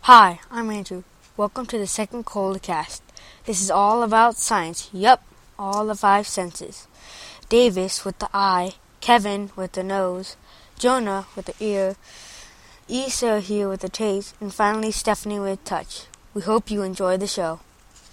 Hi, I'm Andrew. Welcome to the second Coldcast. This is all about science. Yup, all the five senses. Davis with the eye, Kevin with the nose, Jonah with the ear, Issa here with the taste, and finally Stephanie with touch. We hope you enjoy the show.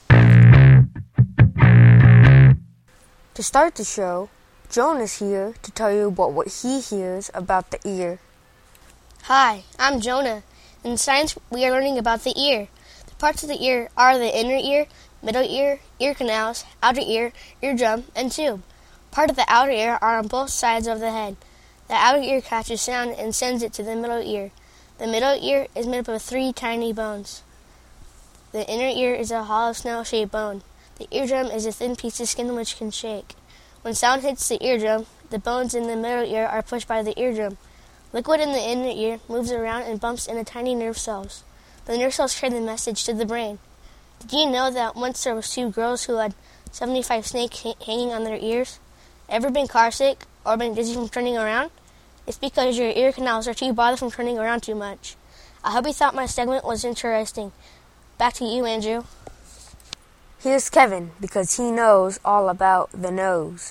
To start the show, Jonah's here to tell you about what he hears about the ear. Hi, I'm Jonah. In science, we are learning about the ear. The parts of the ear are the inner ear, middle ear canals, outer ear, eardrum, and tube. Part of the outer ear are on both sides of the head. The outer ear catches sound and sends it to the middle ear. The middle ear is made up of 3 tiny bones. The inner ear is a hollow snail-shaped bone. The eardrum is a thin piece of skin which can shake. When sound hits the eardrum, the bones in the middle ear are pushed by the eardrum. Liquid in the inner ear moves around and bumps into tiny nerve cells. The nerve cells carry the message to the brain. Did you know that once there was 2 girls who had 75 snakes hanging on their ears? Ever been car sick or been dizzy from turning around? It's because your ear canals are too bothered from turning around too much. I hope you thought my segment was interesting. Back to you, Andrew. Here's Kevin, because he knows all about the nose.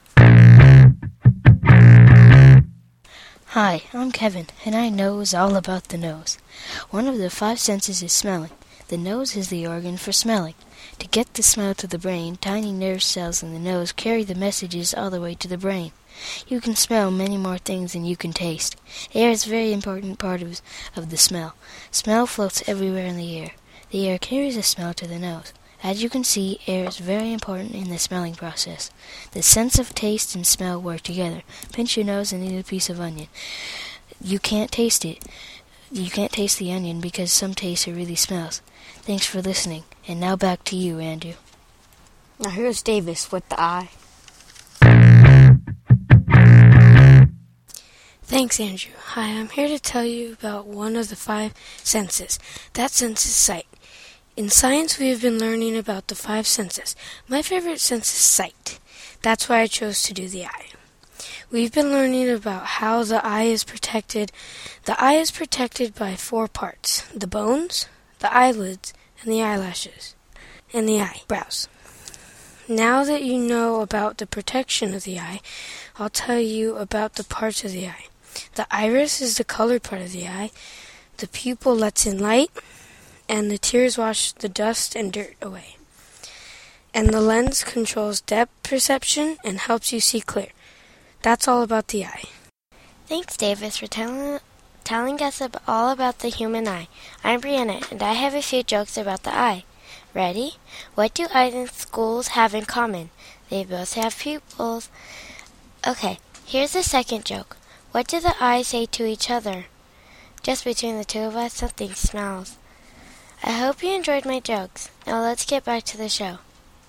Hi, I'm Kevin, and I knows all about the nose. One of the 5 senses is smelling. The nose is the organ for smelling. To get the smell to the brain, tiny nerve cells in the nose carry the messages all the way to the brain. You can smell many more things than you can taste. Air is a very important part of the smell. Smell floats everywhere in the air. The air carries the smell to the nose. As you can see, air is very important in the smelling process. The sense of taste and smell work together. Pinch your nose and eat a piece of onion. You can't taste it. You can't taste the onion because some taste it really smells. Thanks for listening. And now back to you, Andrew. Now here's Davis with the eye. Thanks, Andrew. Hi, I'm here to tell you about one of the 5 senses. That sense is sight. In science, we have been learning about the 5 senses. My favorite sense is sight. That's why I chose to do the eye. We've been learning about how the eye is protected. The eye is protected by 4 parts: the bones, the eyelids, and the eyelashes, and the eyebrows. Now that you know about the protection of the eye, I'll tell you about the parts of the eye. The iris is the colored part of the eye. The pupil lets in light, and the tears wash the dust and dirt away. And the lens controls depth perception and helps you see clear. That's all about the eye. Thanks, Davis, for telling us all about the human eye. I'm Brianna, and I have a few jokes about the eye. Ready? What do eyes and schools have in common? They both have pupils. Okay, here's the second joke. What do the eyes say to each other? Just between the 2 of us, something smells. I hope you enjoyed my jokes. Now let's get back to the show.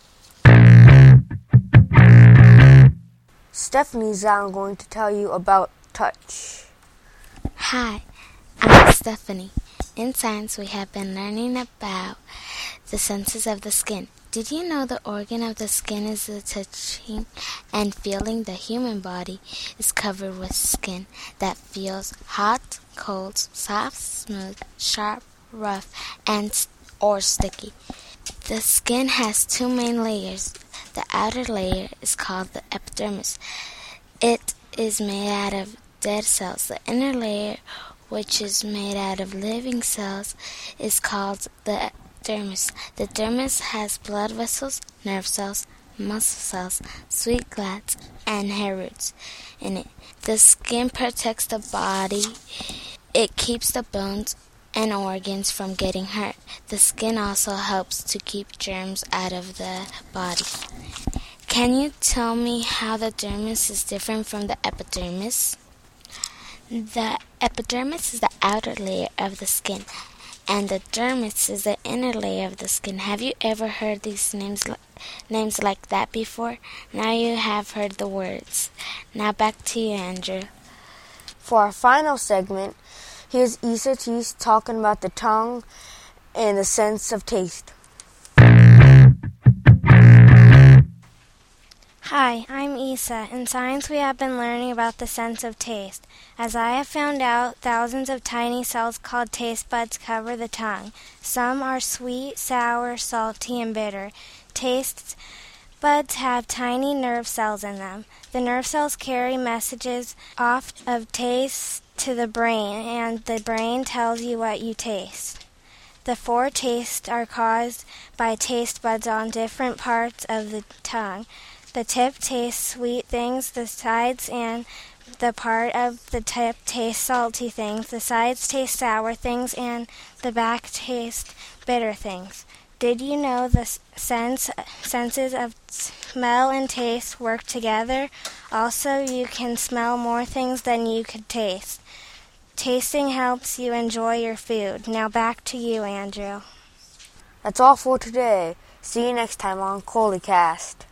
Stephanie's now going to tell you about touch. Hi, I'm Stephanie. In science, we have been learning about the senses of the skin. Did you know the organ of the skin is the touching and feeling? The human body is covered with skin that feels hot, cold, soft, smooth, sharp, rough, or sticky. The skin has 2 main layers. The outer layer is called the epidermis. It is made out of dead cells. The inner layer, which is made out of living cells, is called the dermis. The dermis has blood vessels, nerve cells, muscle cells, sweat glands, and hair roots in it. The skin protects the body. It keeps the bones and organs from getting hurt. The skin also helps to keep germs out of the body. Can you tell me how the dermis is different from the epidermis? The epidermis is the outer layer of the skin, and the dermis is the inner layer of the skin. Have you ever heard these names like that before? Now you have heard the words. Now back to you, Andrew. For our final segment, here's Issa Teese talking about the tongue and the sense of taste. Hi, I'm Isa. In science, we have been learning about the sense of taste. As I have found out, thousands of tiny cells called taste buds cover the tongue. Some are sweet, sour, salty, and bitter. Taste buds have tiny nerve cells in them. The nerve cells carry messages off of taste to the brain, and the brain tells you what you taste. The 4 tastes are caused by taste buds on different parts of the tongue. The tip tastes sweet things, the sides and the part of the tip tastes salty things, the sides taste sour things, and the back tastes bitter things. Did you know the senses of smell and taste work together? Also, you can smell more things than you could taste. Tasting helps you enjoy your food. Now back to you, Andrew. That's all for today. See you next time on ColeyCast.